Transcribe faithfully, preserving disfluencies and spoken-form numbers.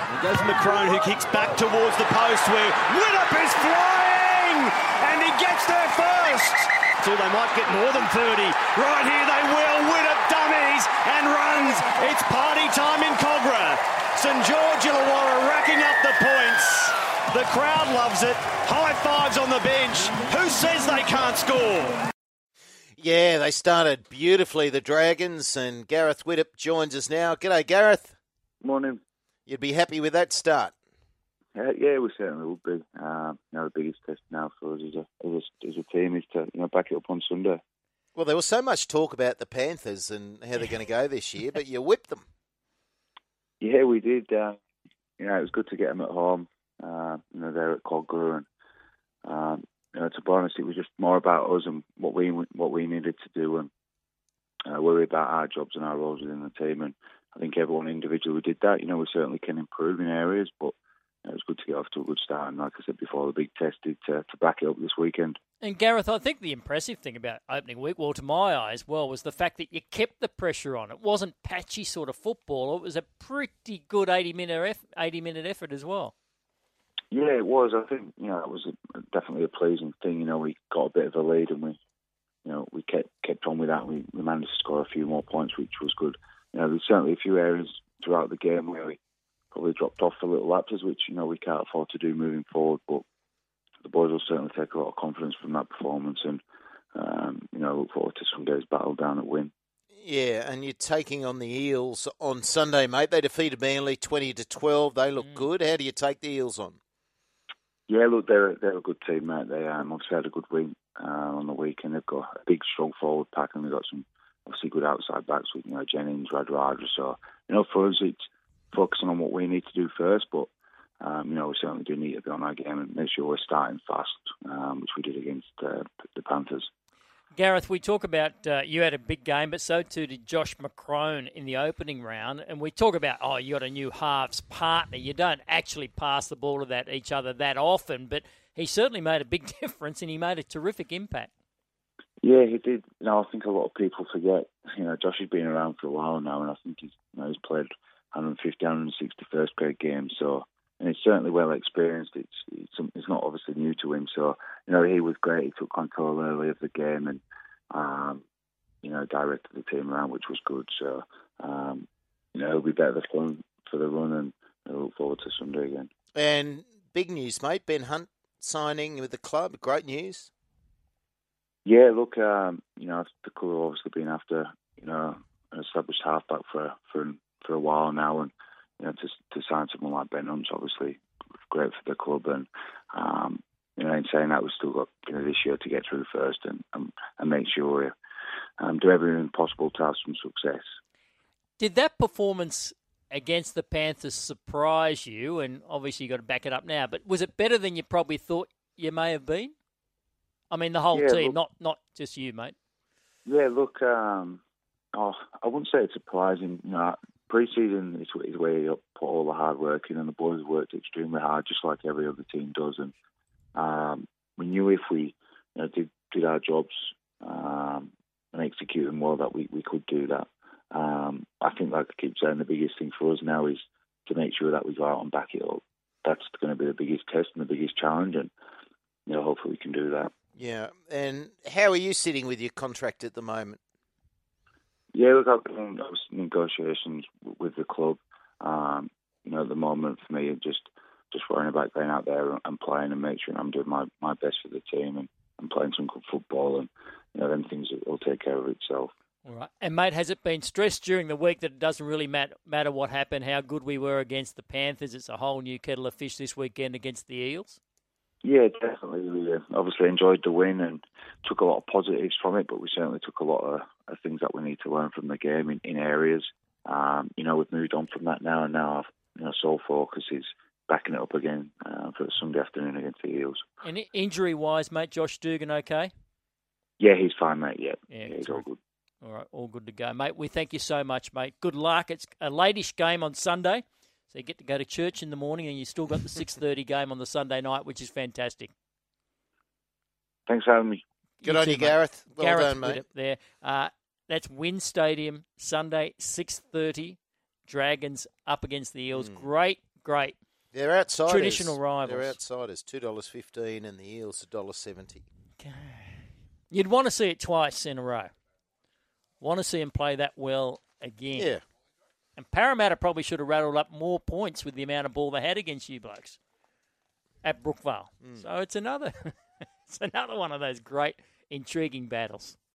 It goes McCrone, who kicks back towards the post where Widdop is flying, and he gets there first. So they might get more than thirty. Right here they will. Widdop dummies and runs. It's party time in Cogra. St George Illawarra racking up the points. The crowd loves it. High fives on the bench. Who says they can't score? Yeah, they started beautifully, the Dragons, and Gareth Widdop joins us now. G'day, Gareth. Morning. You'd be happy with that start? Uh, yeah, we certainly would be. Uh, you know, the biggest test now for us as a, as a, as a team is to you know back it up on Sunday. Well, there was so much talk about the Panthers and how they're going to go this year, but you whipped them. Yeah, we did. Uh, you know, it was good to get them at home. Uh, you know, they're at Cogra, and um, you know, to be honest, it was just more about us and what we what we needed to do, and uh, worry about our jobs and our roles within the team. And I think everyone individually did that. You know, we certainly can improve in areas, but it was good to get off to a good start, and like I said before, the big test is to, to back it up this weekend. And Gareth, I think the impressive thing about opening week, well, to my eyes, well, was the fact that you kept the pressure on. It wasn't patchy sort of football. It was a pretty good eighty-minute eighty-minute effort as well. Yeah, it was. I think you know it was a, definitely a pleasing thing. You know, we got a bit of a lead, and we, you know, we kept kept on with that. We, we managed to score a few more points, which was good. You know, there's certainly a few areas throughout the game where we probably dropped off for little lapses, which, you know, we can't afford to do moving forward. But the boys will certainly take a lot of confidence from that performance, and, um, you know, look forward to Sunday's battle down at Wynn. Yeah, and you're taking on the Eels on Sunday, mate. They defeated Manly twenty to twelve. They look mm. good. How do you take the Eels on? Yeah, look, they're, they're a good team, mate. They um, obviously had a good win uh, on the weekend. They've got a big, strong forward pack, and they've got some obviously good outside backs with, you know, Jennings, Radradra. So, you know, for us, it's focusing on what we need to do first, but, um, you know, we certainly do need to be on our game and make sure we're starting fast, um, which we did against uh, the Panthers. Gareth, we talk about uh, you had a big game, but so too did Josh McCrone in the opening round. And we talk about, oh, you got a new halves partner. You don't actually pass the ball to that each other that often, but he certainly made a big difference, and he made a terrific impact. Yeah, he did. You know, I think a lot of people forget. You know, Josh has been around for a while now, and I think he's you know he's played one fifty, one sixty first grade games. So, and he's certainly well experienced. It's it's, it's not obviously new to him. So, you know, he was great. He took control early of the game and um, you know directed the team around, which was good. So, um, you know, he'll be better for for the run, and I look forward to Sunday again. And big news, mate. Ben Hunt signing with the club. Great news. Yeah, look, um, you know, the club have obviously been after, you know, an established halfback for for for a while now, and you know, to to sign someone like Ben Hunt's obviously great for the club. And um, you know, in saying that, we've still got you know this year to get through first, and and, and make sure we um, do everything possible to have some success. Did that performance against the Panthers surprise you? And obviously, you got to back it up now. But was it better than you probably thought you may have been? I mean, the whole yeah, team, look, not not just you, mate. Yeah, look, um, oh, I wouldn't say it's surprising. You know, pre-season is, is where you put all the hard work in, and the boys worked extremely hard, just like every other team does. And um, we knew if we you know, did did our jobs um, and execute them well, that we, we could do that. Um, I think, like I keep saying, the biggest thing for us now is to make sure that we go out and back it up. That's going to be the biggest test and the biggest challenge, and you know, hopefully we can do that. Yeah, and how are you sitting with your contract at the moment? Yeah, we've got negotiations with the club. Um, you know, at the moment for me, just just worrying about going out there and playing and make sure I'm doing my, my best for the team and, and playing some good football, and you know, then things will take care of itself. All right. And, mate, has it been stressed during the week that it doesn't really matter, matter what happened, how good we were against the Panthers? It's a whole new kettle of fish this weekend against the Eels? Yeah, definitely. We uh, obviously enjoyed the win and took a lot of positives from it, but we certainly took a lot of, of things that we need to learn from the game in, in areas. Um, you know, we've moved on from that now, and now our you know, sole focus is backing it up again uh, for Sunday afternoon against the Eels. And injury-wise, mate, Josh Dugan okay? Yeah, he's fine, mate, yeah. Yeah, yeah he's all good. All right, all good to go. Mate, we thank you so much, mate. Good luck. It's a late-ish game on Sunday. So you get to go to church in the morning, and you still got the six thirty game on the Sunday night, which is fantastic. Thanks for having me. Good you on too, you, mate. Gareth. Well Gareth done, mate. There. Uh, that's Wynn Stadium, Sunday, six thirty. Dragons up against the Eels. Mm. Great, great They're outsiders. traditional rivals. They're outsiders. two dollars fifteen and the Eels one dollar seventy. You'd want to see it twice in a row. Want to see them play that well again. Yeah. And Parramatta probably should have rattled up more points with the amount of ball they had against you blokes at Brookvale. Mm. So it's another, it's another one of those great, intriguing battles.